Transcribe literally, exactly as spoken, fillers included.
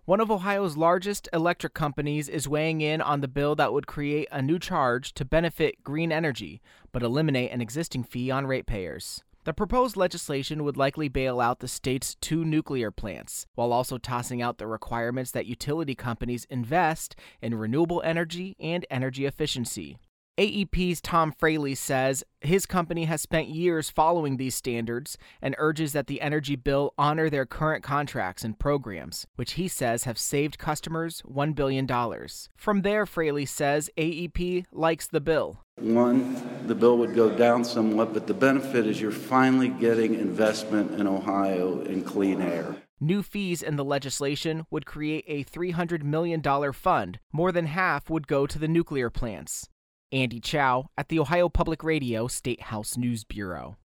One of Ohio's largest electric companies is weighing in on the bill that would create a new charge to benefit green energy, but eliminate an existing fee on ratepayers. The proposed legislation would likely bail out the state's two nuclear plants, while also tossing out the requirements that utility companies invest in renewable energy and energy efficiency. A E P's Tom Fraley says his company has spent years following these standards and urges that the energy bill honor their current contracts and programs, which he says have saved customers one billion dollars. From there, Fraley says A E P likes the bill. One, the bill would go down somewhat, but the benefit is you're finally getting investment in Ohio in clean air. New fees in the legislation would create a three hundred million dollars fund. More than half would go to the nuclear plants. Andy Chow at the Ohio Public Radio State House News Bureau.